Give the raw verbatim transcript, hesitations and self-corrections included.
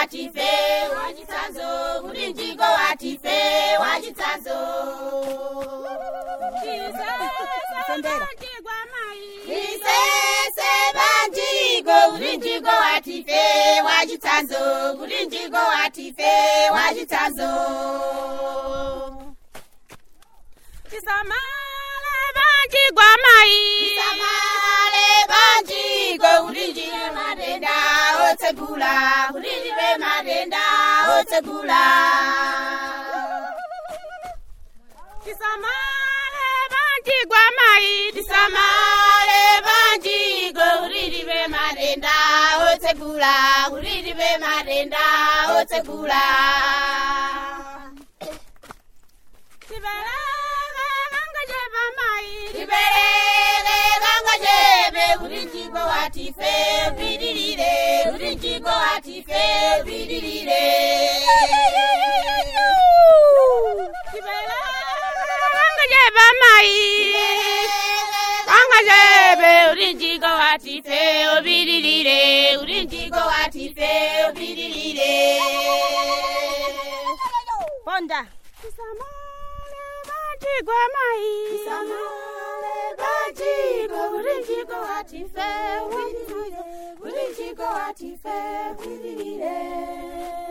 watife wachitsanzo kuti njiko watife wachitsanzo isese banjiko kuti njiko watife wachitsanzo kuti njiko watife wachitsanzo tisamale banjiko mai tisamale banjiko kuti njiko matenda otsegula kuti ndibe matenda otsegula tisamale banjiko mai tisamale banjiko kuti ndibe matenda otsegula kuti ndibe matenda otsegula Tiberere ganga jebe kuti njiko watife vidirire kuti njiko watife vidirire tiberere ganga jebe mai ganga jebe kuti njiko watife vidirire kuti njiko watife vidirire Ponda banjiko mai tisamale banjiko kuti njiko watife vidirire kuti njiko watife vidirire